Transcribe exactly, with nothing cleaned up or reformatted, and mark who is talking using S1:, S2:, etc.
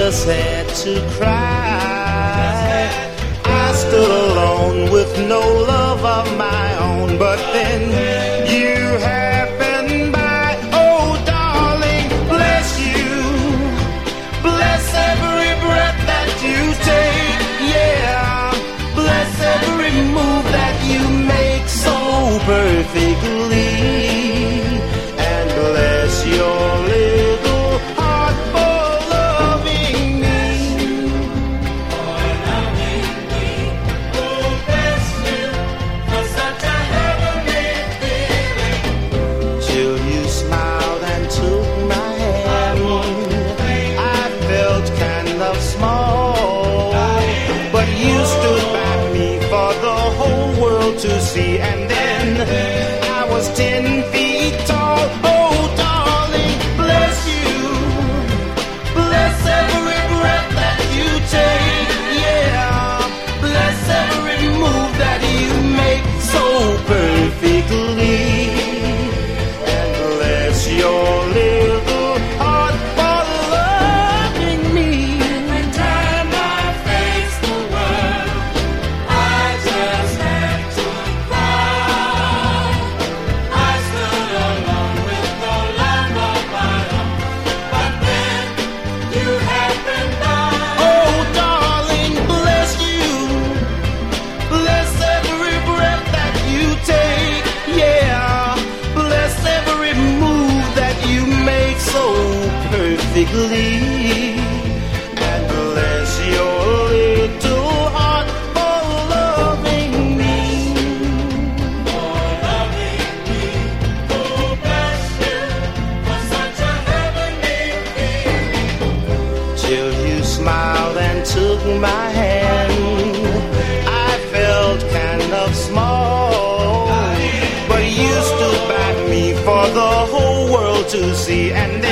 S1: just had to cry. I stood alone with no love of my own, but then you happened by. Oh, darling, bless you. Bless every breath that you take. Yeah, bless every move that you make so perfectly. And bless your little heart for loving me.
S2: For loving me. Oh, bless you for such a heavenly feeling.
S1: Till you smiled and took my hand, I felt kind of small, but you stood by me for the whole world to see. And then I was ten feet tall. Oh, darling, bless you. Bless every breath that you take. Yeah, bless every move that you make so perfectly. And bless your little heart for loving me.
S2: Every time I face the world, I just had to cry. I stood alone with no love of my own, but then you happened by.
S1: Oh, darling, bless you. Bless every breath that you take. Yeah, bless every move that you make so perfectly. And bless your little heart for loving me.
S2: For loving me. Oh, bless you for such a heavenly feeling.
S1: Till you smiled and took my hand, I felt kind of small, but you stood by me for the whole world to see. And